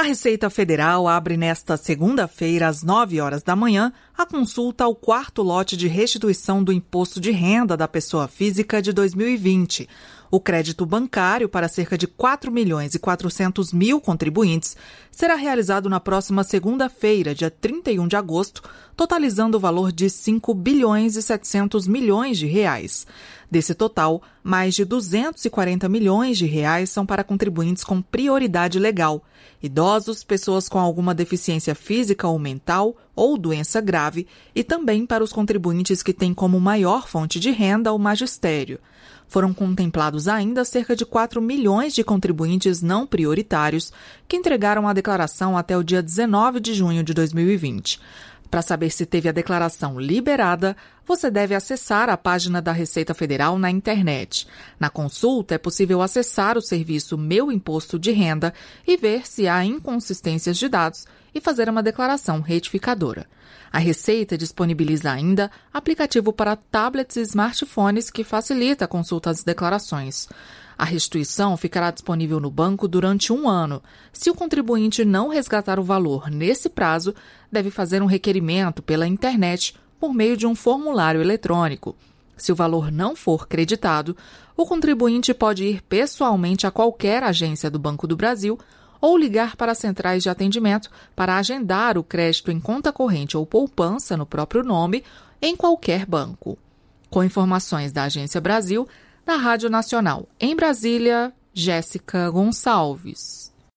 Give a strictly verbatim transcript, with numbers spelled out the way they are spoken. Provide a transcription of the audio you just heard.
A Receita Federal abre nesta segunda-feira, às nove horas da manhã, a consulta ao quarto lote de restituição do Imposto de Renda da Pessoa Física de dois mil e vinte. O crédito bancário para cerca de quatro milhões e quatrocentos mil contribuintes será realizado na próxima segunda-feira, dia trinta e um de agosto, totalizando o valor de cinco bilhões e setecentos milhões de reais. Desse total, mais de duzentos e quarenta milhões de reais são para contribuintes com prioridade legal, idosos, pessoas com alguma deficiência física ou mental ou doença grave, e também para os contribuintes que têm como maior fonte de renda o magistério. Foram contemplados ainda cerca de quatro milhões de contribuintes não prioritários que entregaram a declaração até o dia dezenove de junho de dois mil e vinte. Para saber se teve a declaração liberada, você deve acessar a página da Receita Federal na internet. Na consulta, é possível acessar o serviço Meu Imposto de Renda e ver se há inconsistências de dados e fazer uma declaração retificadora. A Receita disponibiliza ainda aplicativo para tablets e smartphones que facilita a consulta das declarações. A restituição ficará disponível no banco durante um ano. Se o contribuinte não resgatar o valor nesse prazo, deve fazer um requerimento pela internet por meio de um formulário eletrônico. Se o valor não for creditado, o contribuinte pode ir pessoalmente a qualquer agência do Banco do Brasil ou ligar para as centrais de atendimento para agendar o crédito em conta corrente ou poupança no próprio nome em qualquer banco. Com informações da Agência Brasil, da Rádio Nacional em Brasília, Jéssica Gonçalves.